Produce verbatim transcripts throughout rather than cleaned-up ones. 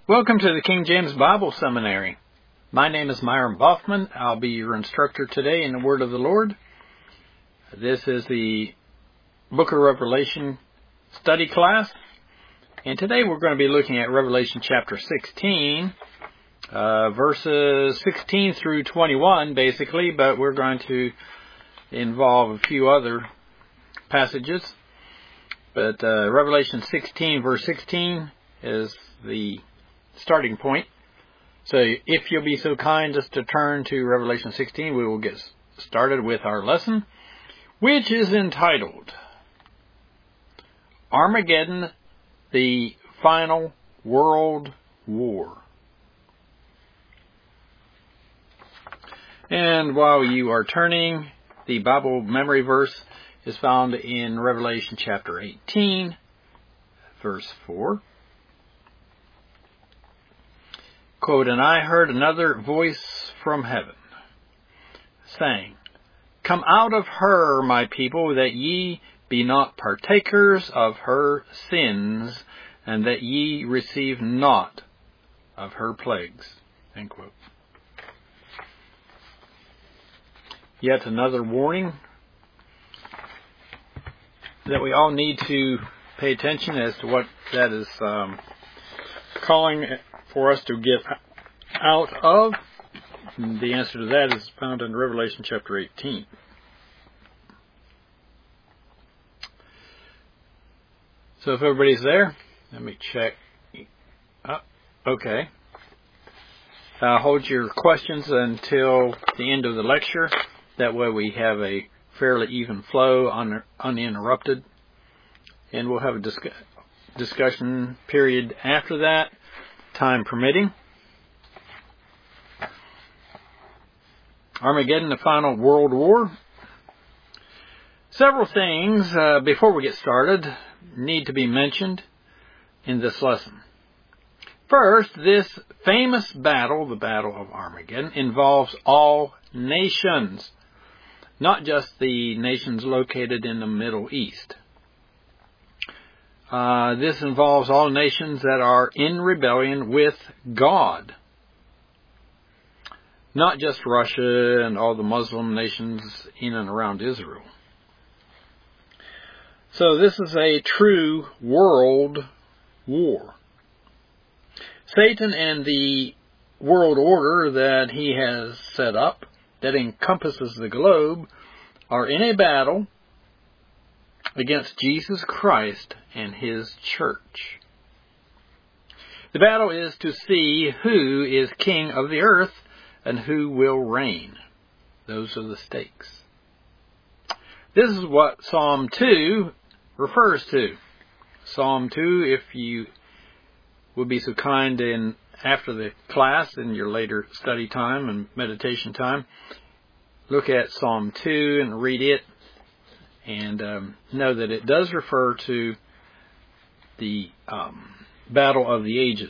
Welcome to the King James Bible Seminary. My name is Myron Boffman. I'll be your instructor today in the Word of the Lord. This is the Book of Revelation study class. And today we're going to be looking at Revelation chapter sixteen, uh, verses sixteen through twenty-one basically, but we're going to involve a few other passages. But uh, Revelation sixteen verse sixteen is the starting point. So if you'll be so kind as to turn to Revelation sixteen, we will get started with our lesson, which is entitled Armageddon, the Final World War. And while you are turning, the Bible memory verse is found in Revelation chapter eighteen, verse four. Quote, "And I heard another voice from heaven, saying, Come out of her, my people, that ye be not partakers of her sins, and that ye receive not of her plagues." End quote. Yet another warning that we all need to pay attention as to what that is um, calling for us to get out of. And the answer to that is found in Revelation chapter eighteen. So if everybody's there, let me check. Oh, okay. Uh, hold your questions until the end of the lecture. That way we have a fairly even flow, un- uninterrupted. And we'll have a dis- discussion period after that, time permitting. Armageddon, the Final World War. Several things, uh, before we get started, need to be mentioned in this lesson. First, this famous battle, the Battle of Armageddon, involves all nations, not just the nations located in the Middle East. Uh, this involves all nations that are in rebellion with God. Not just Russia and all the Muslim nations in and around Israel. So this is a true world war. Satan and the world order that he has set up, that encompasses the globe, are in a battle against Jesus Christ and His church. The battle is to see who is king of the earth and who will reign. Those are the stakes. This is what Psalm two refers to. Psalm two, if you would be so kind in after the class, in your later study time and meditation time, look at Psalm two and read it. And um, know that it does refer to the um, battle of the ages.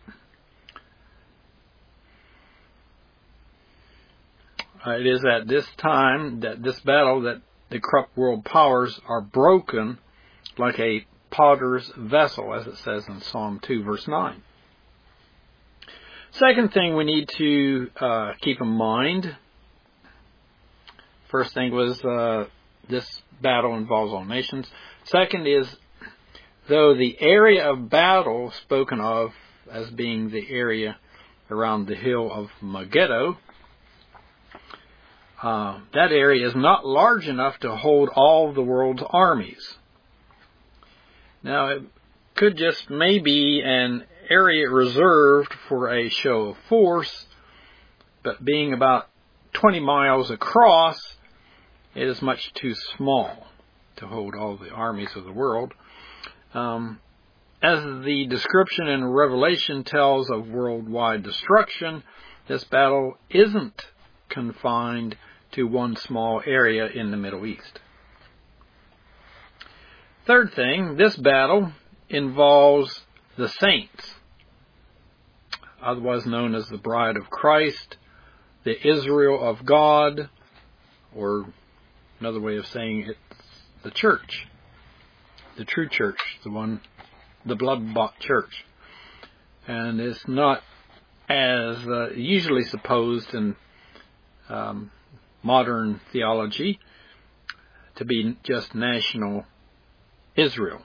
Uh, it is at this time, that this battle, that the corrupt world powers are broken like a potter's vessel, as it says in Psalm two, verse nine. Second thing we need to uh, keep in mind, first thing was uh, this battle involves all nations. Second is, though the area of battle spoken of as being the area around the hill of Megiddo, uh, that area is not large enough to hold all the world's armies. Now, it could just maybe an area reserved for a show of force, but being about twenty miles across, it is much too small to hold all the armies of the world. Um, as the description in Revelation tells of worldwide destruction, this battle isn't confined to one small area in the Middle East. Third thing, this battle involves the saints, otherwise known as the bride of Christ, the Israel of God, or another way of saying it, the church, the true church, the one, the blood-bought church. And it's not as uh, usually supposed in um, modern theology to be just national Israel.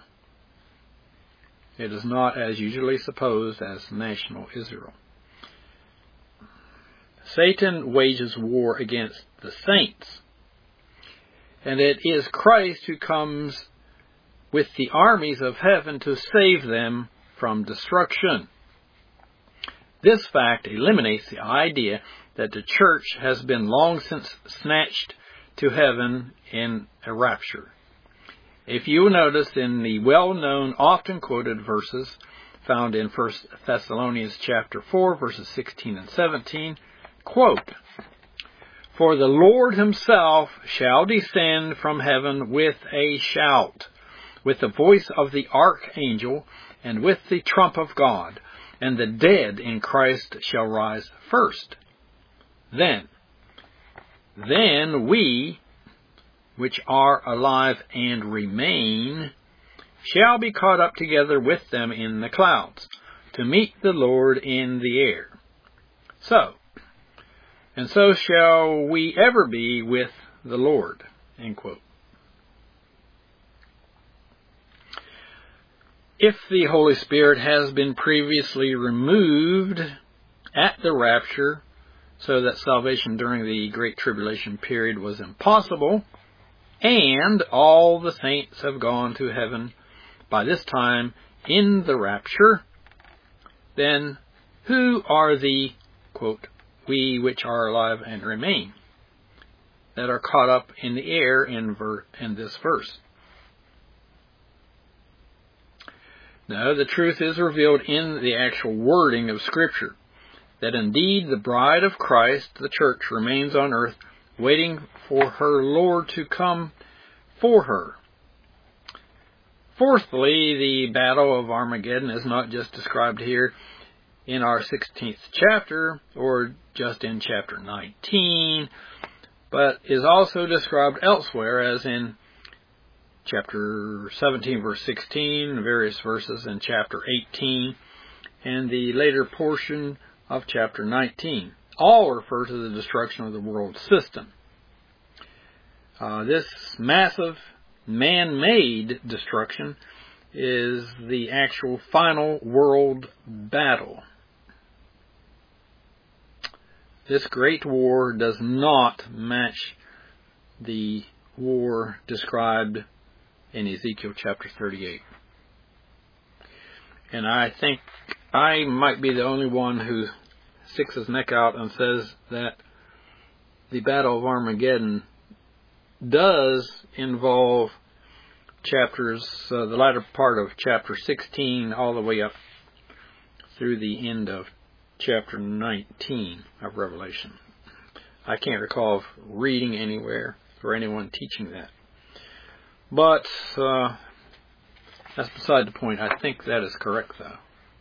It is not as usually supposed as national Israel. Satan wages war against the saints, and it is Christ who comes with the armies of heaven to save them from destruction. This fact eliminates the idea that the church has been long since snatched to heaven in a rapture. If you will notice in the well-known, often quoted verses found in First Thessalonians chapter four, verses sixteen and seventeen, quote, "For the Lord himself shall descend from heaven with a shout, with the voice of the archangel, and with the trump of God, and the dead in Christ shall rise first. Then, then we, which are alive and remain, shall be caught up together with them in the clouds, to meet the Lord in the air. So, and so shall we ever be with the Lord." End quote. If the Holy Spirit has been previously removed at the rapture, so that salvation during the Great Tribulation period was impossible, and all the saints have gone to heaven by this time in the rapture, then who are the, quote, "we which are alive and remain," that are caught up in the air in, ver- in this verse? No, the truth is revealed in the actual wording of Scripture, that indeed the bride of Christ, the church, remains on earth, waiting for her Lord to come for her. Fourthly, the battle of Armageddon is not just described here in our sixteenth chapter, or just in chapter nineteen, but is also described elsewhere, as in chapter seventeen, verse sixteen, various verses in chapter eighteen, and the later portion of chapter nineteen. All refer to the destruction of the world system. Uh, this massive man-made destruction is the actual final world battle. This great war does not match the war described in Ezekiel chapter thirty-eight. And I think I might be the only one who sticks his neck out and says that the Battle of Armageddon does involve chapters, uh, the latter part of chapter sixteen all the way up through the end of chapter nineteen of Revelation. I can't recall of reading anywhere or anyone teaching that. But uh, that's beside the point. I think that is correct, though.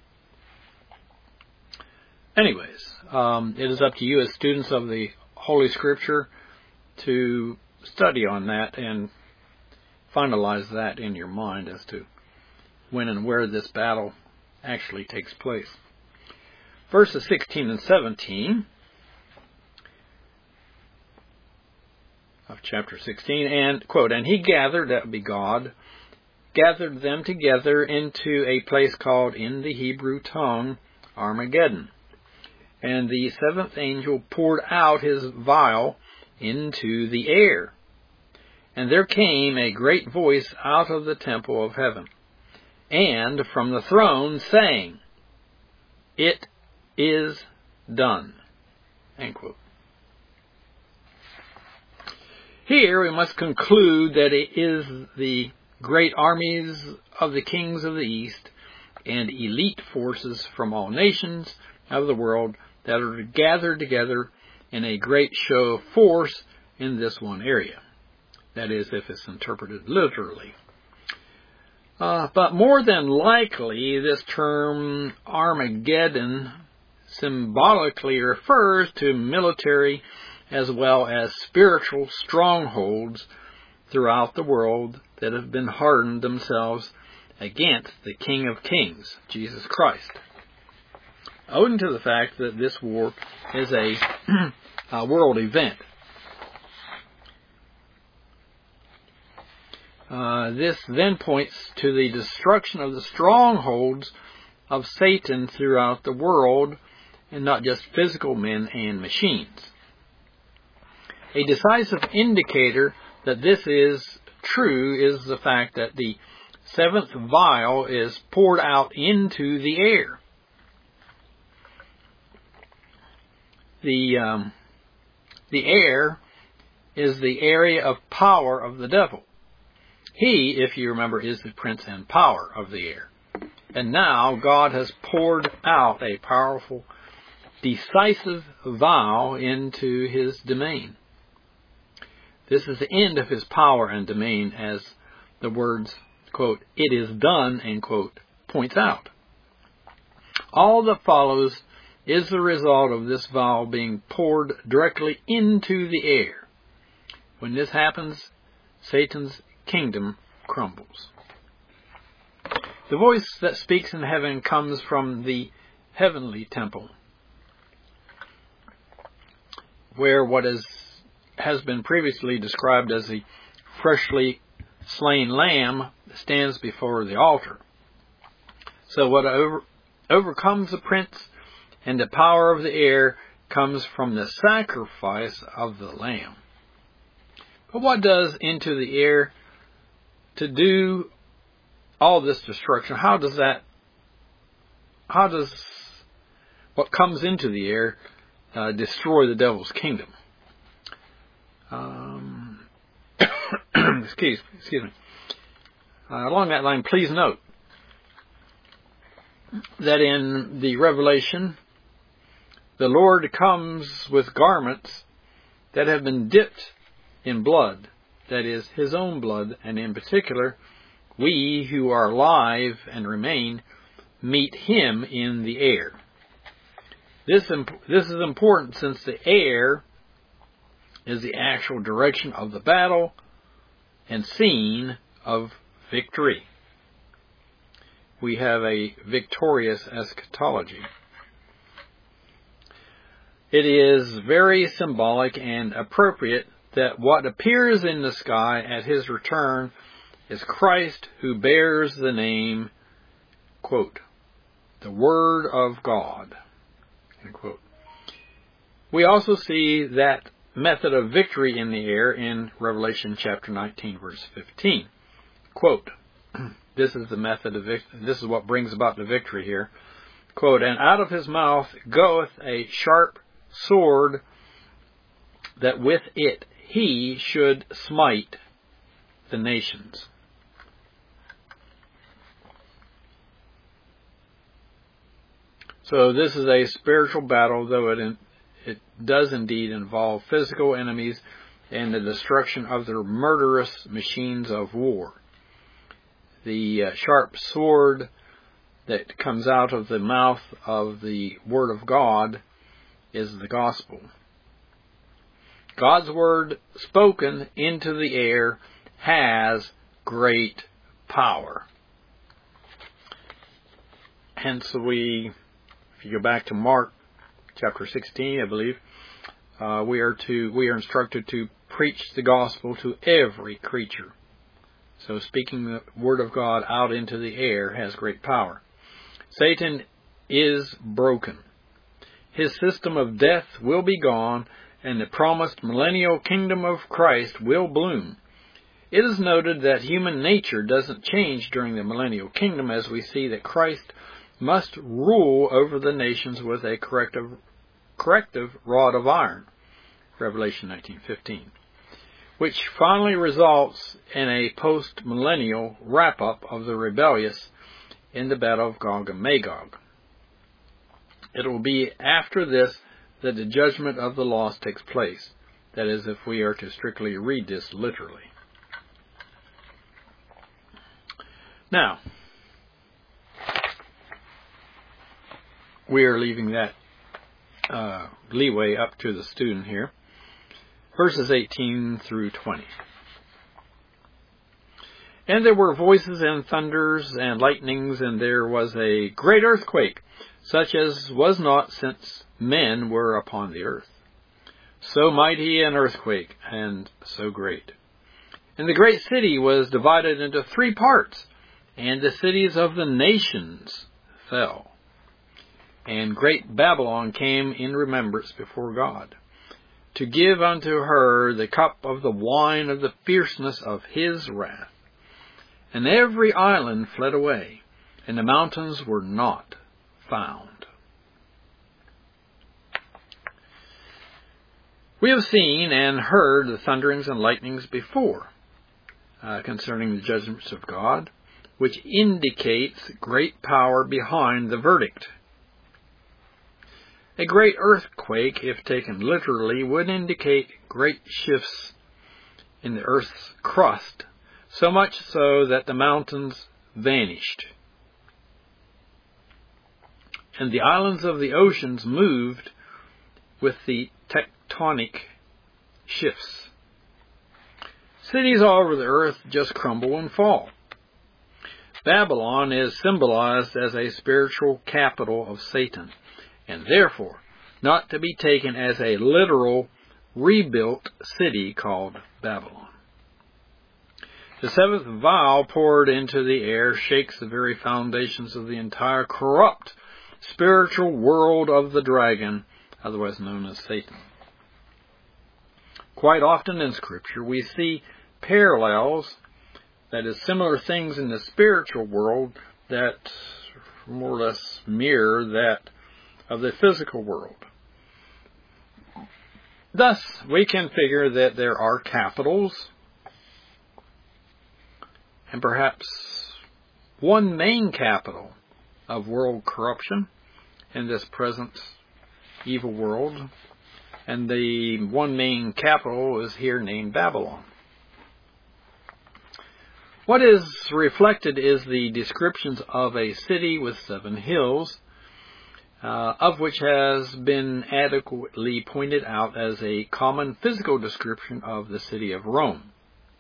Anyways, um, it is up to you as students of the Holy Scripture to study on that and finalize that in your mind as to when and where this battle actually takes place. Verses sixteen and seventeen of chapter sixteen, and, quote, "And he gathered," that would be God, "gathered them together into a place called in the Hebrew tongue Armageddon. And the seventh angel poured out his vial into the air. And there came a great voice out of the temple of heaven, and from the throne, saying, It is done." End quote. Here we must conclude that it is the great armies of the kings of the East and elite forces from all nations of the world that are gathered together in a great show of force in this one area. That is, if it's interpreted literally. Uh, but more than likely, this term Armageddon symbolically refers to military as well as spiritual strongholds throughout the world that have been hardened themselves against the King of Kings, Jesus Christ. owing to the fact that this war is a, a world event. Uh, this then points to the destruction of the strongholds of Satan throughout the world, and not just physical men and machines. A decisive indicator that this is true is the fact that the seventh vial is poured out into the air. The, um, the air is the area of power of the devil. He, if you remember, is the prince and power of the air. And now God has poured out a powerful, decisive vial into his domain. This is the end of his power and domain, as the words, quote, "it is done," end quote, points out. All that follows is the result of this vial being poured directly into the air. When this happens, Satan's kingdom crumbles. The voice that speaks in heaven comes from the heavenly temple, where what is, has been previously described as the freshly slain lamb stands before the altar. So what over, overcomes the prince and the power of the air comes from the sacrifice of the lamb. But what does into the air to do all this destruction? How does that, how does what comes into the air uh, destroy the devil's kingdom? Um, excuse, excuse me. Uh, along that line, please note that in the Revelation, the Lord comes with garments that have been dipped in blood, that is, his own blood, and in particular, we who are alive and remain meet him in the air. This, imp- this is important since the air is the actual direction of the battle and scene of victory. We have a victorious eschatology. It is very symbolic and appropriate that what appears in the sky at his return is Christ, who bears the name, quote, "the Word of God," end quote. We also see that method of victory in the air in Revelation chapter nineteen, verse fifteen. Quote, this is the method of victory. This is what brings about the victory here. Quote, "and out of his mouth goeth a sharp sword, that with it he should smite the nations." So this is a spiritual battle, though it, in, it does indeed involve physical enemies and the destruction of their murderous machines of war. The uh, sharp sword that comes out of the mouth of the Word of God is the gospel. God's Word spoken into the air has great power. Hence we, if you go back to Mark chapter sixteen, I believe, uh, we are to we are instructed to preach the gospel to every creature. So speaking the Word of God out into the air has great power. Satan is broken. His system of death will be gone, and the promised millennial kingdom of Christ will bloom. It is noted that human nature doesn't change during the millennial kingdom, as we see that Christ must rule over the nations with a corrective, corrective rod of iron, Revelation nineteen fifteen, which finally results in a post-millennial wrap-up of the rebellious in the battle of Gog and Magog. It will be after this that the judgment of the lost takes place. That is, if we are to strictly read this literally. Now, we are leaving that uh, leeway up to the student here. Verses eighteen through twenty. "And there were voices and thunders and lightnings, and there was a great earthquake, such as was not since men were upon the earth. So mighty an earthquake, and so great. And the great city was divided into three parts, and the cities of the nations fell. And great Babylon came in remembrance before God, to give unto her the cup of the wine of the fierceness of his wrath. And every island fled away, and the mountains were not found. We have seen and heard the thunderings and lightnings before uh, concerning the judgments of God, which indicates great power behind the verdict. A great earthquake, if taken literally, would indicate great shifts in the earth's crust, so much so that the mountains vanished, and the islands of the oceans moved with the tectonic shifts. Cities all over the earth just crumble and fall. Babylon is symbolized as a spiritual capital of Satan, and therefore not to be taken as a literal rebuilt city called Babylon. The seventh vial poured into the air shakes the very foundations of the entire corrupt spiritual world of the dragon, otherwise known as Satan. Quite often in Scripture we see parallels, that is, similar things in the spiritual world that more or less mirror that of the physical world. Thus, we can figure that there are capitals, and perhaps one main capital of world corruption in this present evil world, and the one main capital is here named Babylon. What is reflected is the descriptions of a city with seven hills, uh, of which has been adequately pointed out as a common physical description of the city of Rome.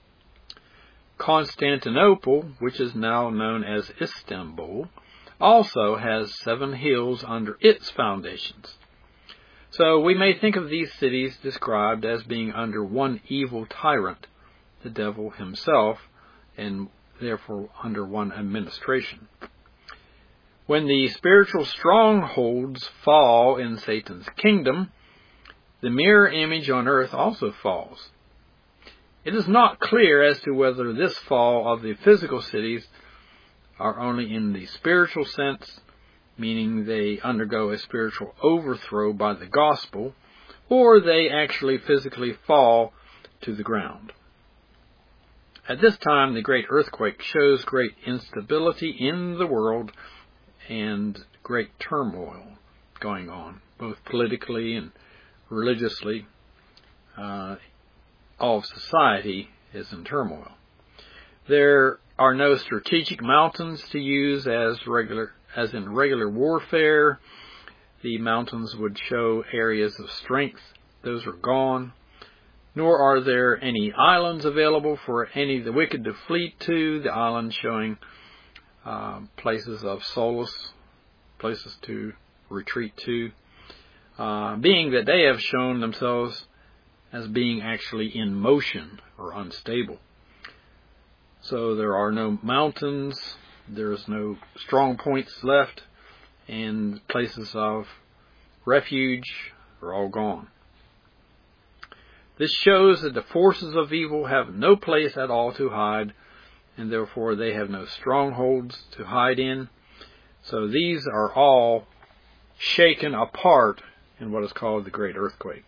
Constantinople, which is now known as Istanbul, also has seven hills under its foundations. So we may think of these cities described as being under one evil tyrant, the devil himself, and therefore under one administration. When the spiritual strongholds fall in Satan's kingdom, the mirror image on earth also falls. It is not clear as to whether this fall of the physical cities are only in the spiritual sense, meaning they undergo a spiritual overthrow by the gospel, or they actually physically fall to the ground. At this time, the great earthquake shows great instability in the world and great turmoil going on, both politically and religiously. Uh, all of society is in turmoil. There are no strategic mountains to use as regular, as in regular warfare. The mountains would show areas of strength. Those are gone. Nor are there any islands available for any of the wicked to flee to. The islands showing uh, places of solace, places to retreat to, uh, being that they have shown themselves as being actually in motion or unstable. So there are no mountains, there's no strong points left, and places of refuge are all gone. This shows that the forces of evil have no place at all to hide, and therefore they have no strongholds to hide in. So these are all shaken apart in what is called the Great Earthquake.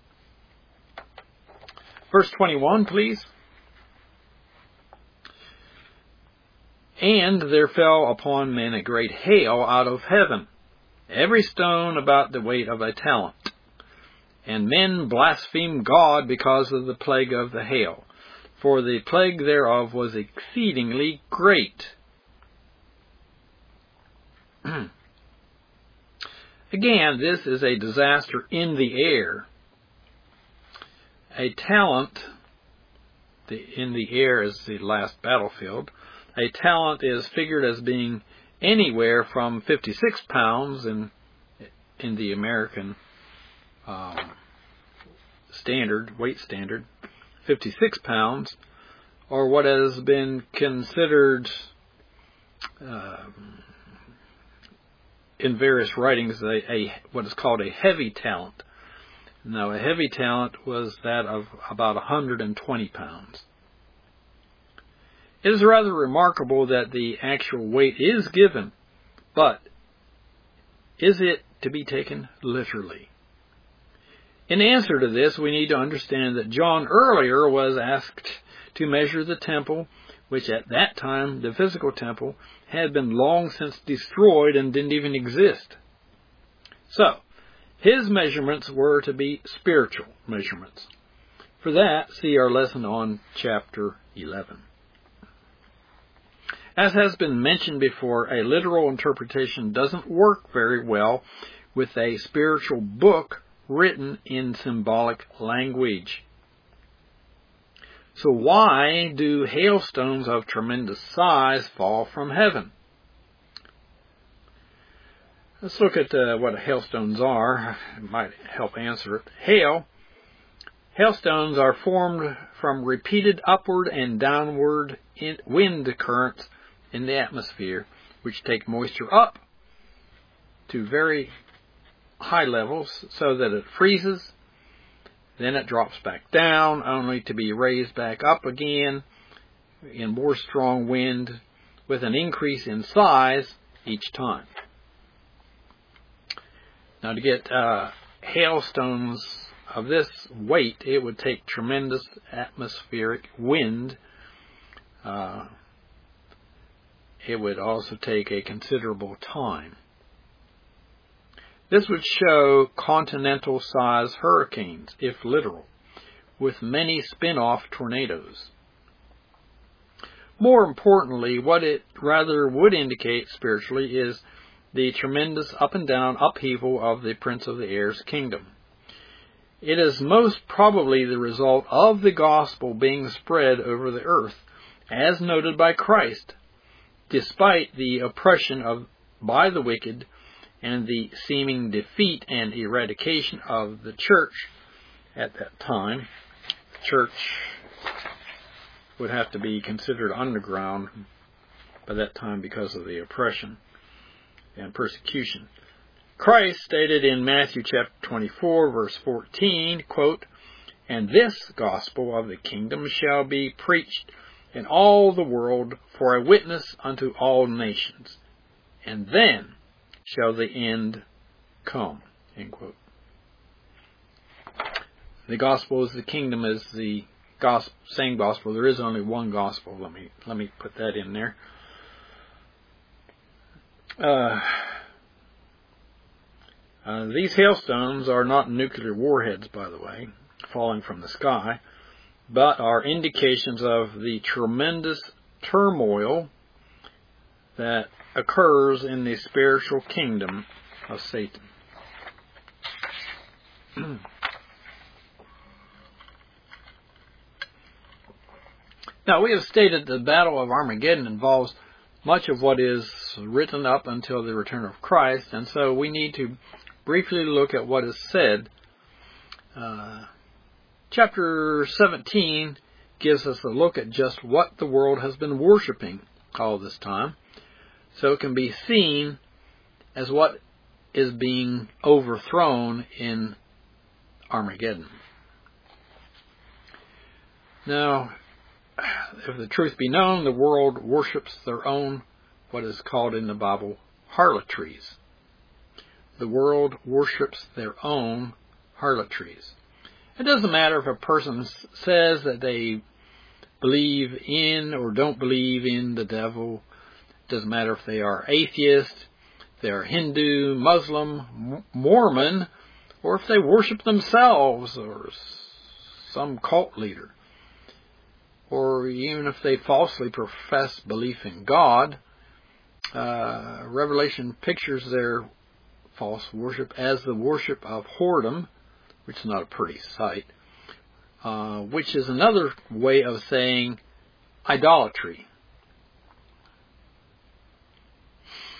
Verse twenty-one, please. And there fell upon men a great hail out of heaven, every stone about the weight of a talent. And men blasphemed God because of the plague of the hail, for the plague thereof was exceedingly great. Again, this is a disaster in the air. A talent, the, in the air is the last battlefield. A talent is figured as being anywhere from fifty-six pounds in in the American um, standard, weight standard, fifty-six pounds, or what has been considered uh, in various writings a, a what is called a heavy talent. Now, a heavy talent was that of about one hundred twenty pounds. It is rather remarkable that the actual weight is given, but is it to be taken literally? In answer to this, we need to understand that John earlier was asked to measure the temple, which at that time, the physical temple, had been long since destroyed and didn't even exist. So, his measurements were to be spiritual measurements. For that, see our lesson on chapter eleven. As has been mentioned before, a literal interpretation doesn't work very well with a spiritual book written in symbolic language. So why do hailstones of tremendous size fall from heaven? Let's look at uh, what hailstones are. It might help answer it. Hail. Hailstones are formed from repeated upward and downward wind currents in the atmosphere, which take moisture up to very high levels so that it freezes. Then it drops back down, only to be raised back up again in more strong wind with an increase in size each time. Now, to get uh, hailstones of this weight, it would take tremendous atmospheric wind. Uh, it would also take a considerable time. This would show continental-size hurricanes, if literal, with many spin-off tornadoes. More importantly, what it rather would indicate spiritually is the tremendous up and down upheaval of the Prince of the Air's kingdom. It is most probably the result of the gospel being spread over the earth, as noted by Christ, despite the oppression of by the wicked and the seeming defeat and eradication of the church at that time. The church would have to be considered underground by that time because of the oppression and persecution. Christ stated in Matthew chapter twenty-four, verse fourteen, quote, "And this gospel of the kingdom shall be preached in all the world for a witness unto all nations, and then shall the end come." End quote. The gospel is the kingdom is the gospel, same gospel. There is only one gospel. Let me let me put that in there. Uh, uh, these hailstones are not nuclear warheads, by the way, falling from the sky, but are indications of the tremendous turmoil that occurs in the spiritual kingdom of Satan. Now, we have stated the Battle of Armageddon involves much of what is written up until the return of Christ, and so we need to briefly look at what is said. Uh, chapter seventeen gives us a look at just what the world has been worshiping all this time, so it can be seen as what is being overthrown in Armageddon. Now, if the truth be known, the world worships their own, what is called in the Bible, harlotries. The world worships their own harlotries. It doesn't matter if a person says that they believe in or don't believe in the devil. It doesn't matter if they are atheist, if they are Hindu, Muslim, Mormon, or if they worship themselves or some cult leader, or even if they falsely profess belief in God. Uh, Revelation pictures their false worship as the worship of whoredom, which is not a pretty sight, uh, which is another way of saying idolatry.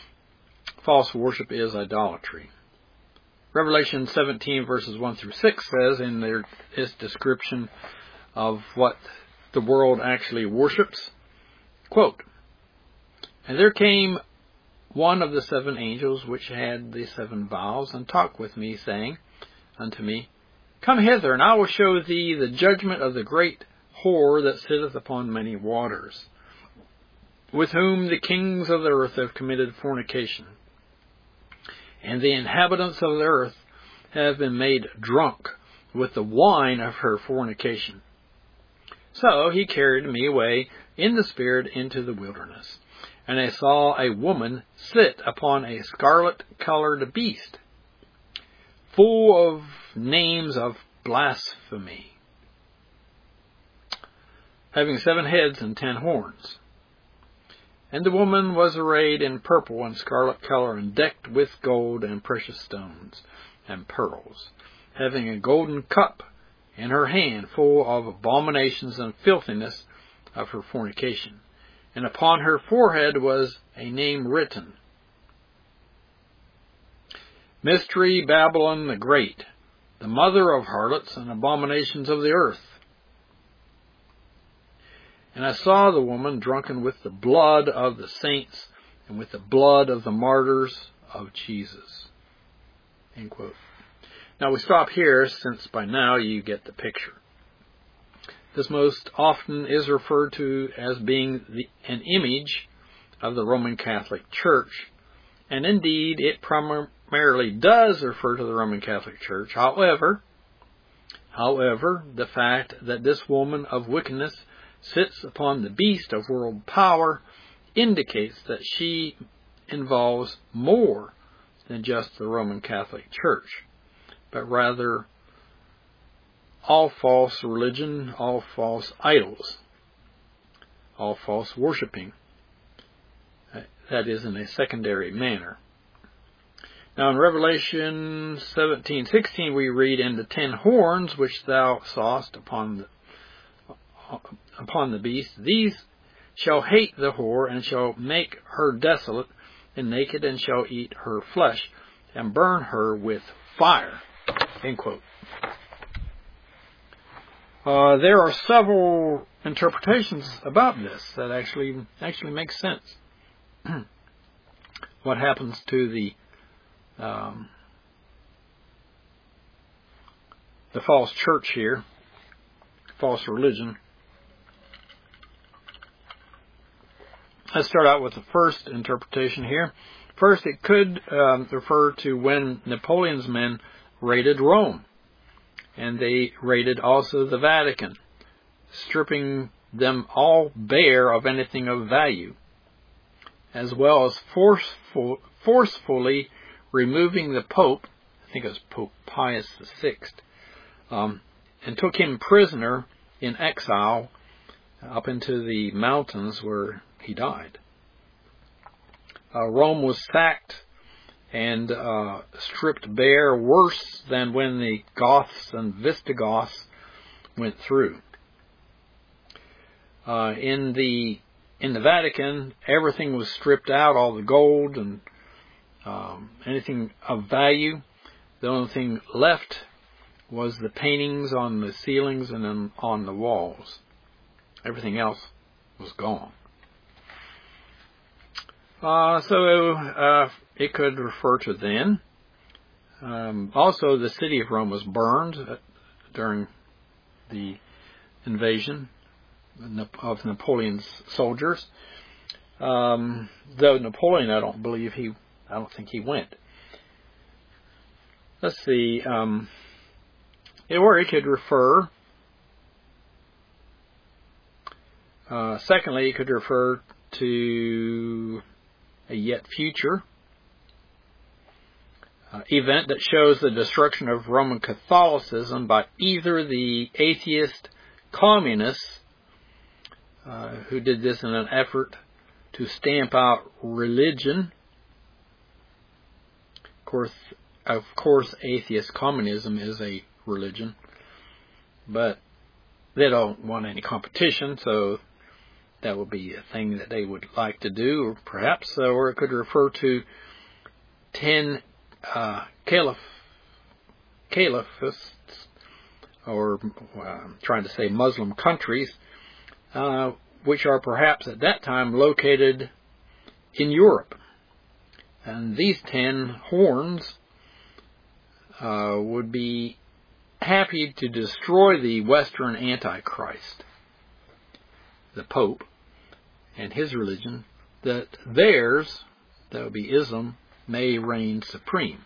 false worship is idolatry. Revelation seventeen verses one through six says in their, its description of what the world actually worships, quote, "And there came one of the seven angels which had the seven vials, and talked with me, saying unto me, Come hither, and I will show thee the judgment of the great whore that sitteth upon many waters, with whom the kings of the earth have committed fornication. And the inhabitants of the earth have been made drunk with the wine of her fornication. So he carried me away in the spirit into the wilderness. And I saw a woman sit upon a scarlet-colored beast, full of names of blasphemy, having seven heads and ten horns. And the woman was arrayed in purple and scarlet color, and decked with gold and precious stones and pearls, having a golden cup in her hand, full of abominations and filthiness of her fornication. And upon her forehead was a name written, Mystery Babylon the Great, the mother of harlots and abominations of the earth. And I saw the woman drunken with the blood of the saints and with the blood of the martyrs of Jesus." End quote. Now we stop here, since by now you get the picture. This most often is referred to as being the, an image of the Roman Catholic Church, and indeed it primarily does refer to the Roman Catholic Church. However, however, the fact that this woman of wickedness sits upon the beast of world power indicates that she involves more than just the Roman Catholic Church, but rather all false religion, all false idols, all false worshipping, that is, in a secondary manner. Now in Revelation seventeen sixteen we read, "And the ten horns which thou sawest upon the upon the beast, these shall hate the whore, and shall make her desolate and naked, and shall eat her flesh, and burn her with fire." End quote. Uh, there are several interpretations about this that actually actually make sense. What happens to the um, the false church here, false religion? Let's start out with the first interpretation here. First, it could um, refer to when Napoleon's men raided Rome, and they raided also the Vatican, stripping them all bare of anything of value, as well as forceful, forcefully removing the Pope, I think it was Pope Pius the Sixth, um, and took him prisoner in exile up into the mountains where he died. Uh, Rome was sacked and uh, stripped bare, worse than when the Goths and Visigoths went through. Uh, in the in the Vatican, everything was stripped out, all the gold and um, anything of value. The only thing left was the paintings on the ceilings and on, on the walls. Everything else was gone. Uh, so uh, it could refer to then. Um, also, the city of Rome was burned uh, during the invasion of Napoleon's soldiers. Um, though Napoleon, I don't believe he, I don't think he went. Let's see. Um, or it could refer. Uh, secondly, it could refer to a yet future uh, event that shows the destruction of Roman Catholicism by either the atheist communists uh, who did this in an effort to stamp out religion. Of course, of course, atheist communism is a religion, but they don't want any competition, so that would be a thing that they would like to do, or perhaps, or it could refer to ten uh, caliph, caliphists, or uh, I'm trying to say Muslim countries, uh, which are perhaps at that time located in Europe. And these ten horns uh, would be happy to destroy the Western Antichrist, the Pope, and his religion, that theirs, that would be Islam, may reign supreme.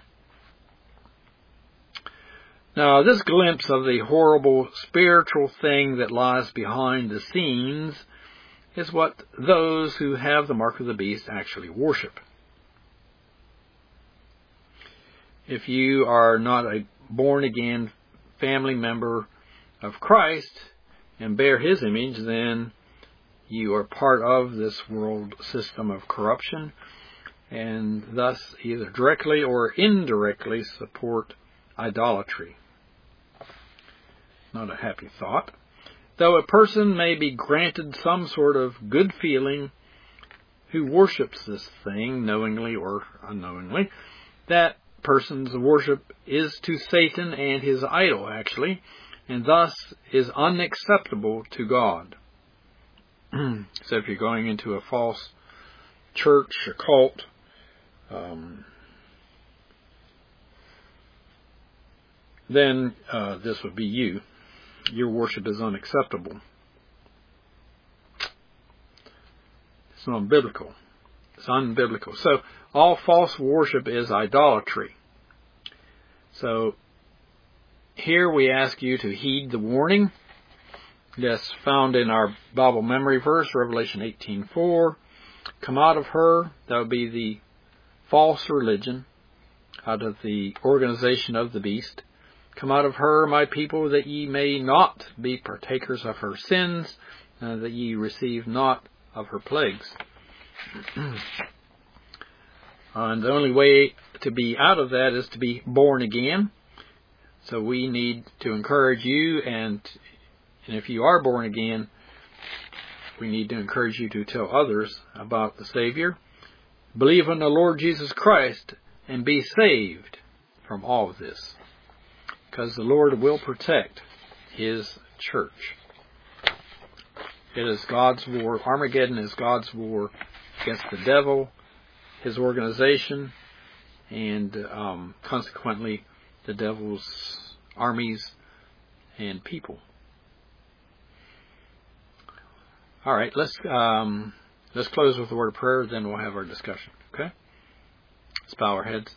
Now, this glimpse of the horrible spiritual thing that lies behind the scenes is what those who have the mark of the beast actually worship. If you are not a born-again family member of Christ and bear His image, then you are part of this world system of corruption, and thus either directly or indirectly support idolatry. Not a happy thought. Though a person may be granted some sort of good feeling who worships this thing, knowingly or unknowingly, that person's worship is to Satan and his idol, actually, and thus is unacceptable to God. So if you're going into a false church, a cult, um, then uh, this would be you. Your worship is unacceptable. It's not biblical. It's unbiblical. So all false worship is idolatry. So here we ask you to heed the warning that's found in our Bible memory verse, Revelation eighteen four. Come out of her, that would be the false religion, out of the organization of the beast. Come out of her, my people, that ye may not be partakers of her sins, uh, that ye receive not of her plagues. And the only way to be out of that is to be born again. So we need to encourage you, and, and if you are born again, we need to encourage you to tell others about the Savior. Believe in the Lord Jesus Christ and be saved from all of this, because the Lord will protect His church. It is God's war. Armageddon is God's war against the devil, his organization, and um, consequently the devil's armies and people. All right, let's um, let's close with a word of prayer, then we'll have our discussion. Okay? Let's bow our heads.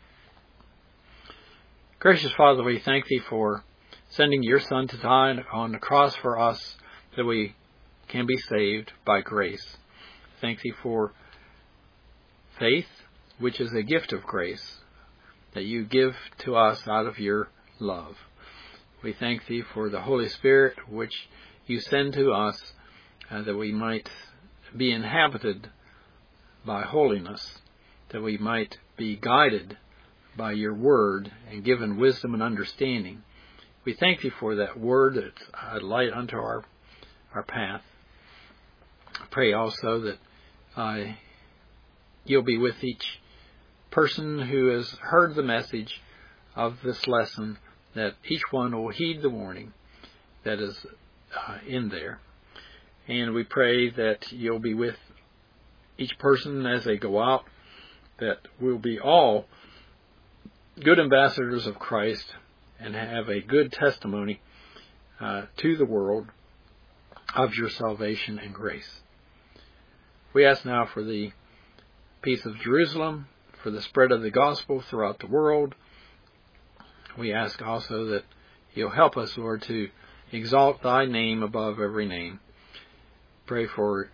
Gracious Father, we thank Thee for sending Your Son to die on the cross for us, that we can be saved by grace. Thank Thee for faith, which is a gift of grace that You give to us out of Your love. We thank Thee for the Holy Spirit, which You send to us, uh, that we might be inhabited by holiness, that we might be guided by Your word and given wisdom and understanding. We thank Thee for that word that's a light unto our, our path. I pray also that uh, You'll be with each person who has heard the message of this lesson, that each one will heed the warning that is uh, in there. And we pray that You'll be with each person as they go out, that we'll be all good ambassadors of Christ and have a good testimony uh, to the world of Your salvation and grace. We ask now for the peace of Jerusalem, for the spread of the gospel throughout the world. We ask also that You'll help us, Lord, to exalt Thy name above every name. Pray for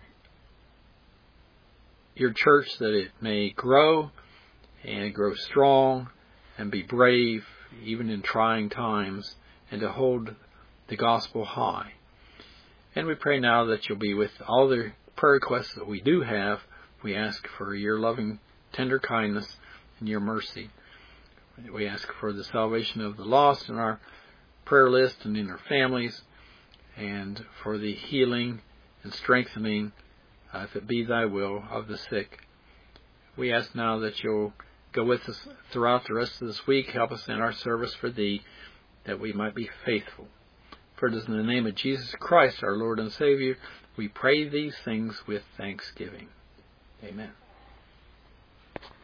Your church, that it may grow and grow strong and be brave even in trying times, and to hold the gospel high. And we pray now that You'll be with all the prayer requests that we do have. We ask for Your loving, tender kindness and Your mercy. We ask for the salvation of the lost in our prayer list and in our families, and for the healing and strengthening, uh, if it be Thy will, of the sick. We ask now that You'll Go with us throughout the rest of this week. Help us in our service for Thee, that we might be faithful. For it is in the name of Jesus Christ, our Lord and Savior, we pray these things with thanksgiving. Amen.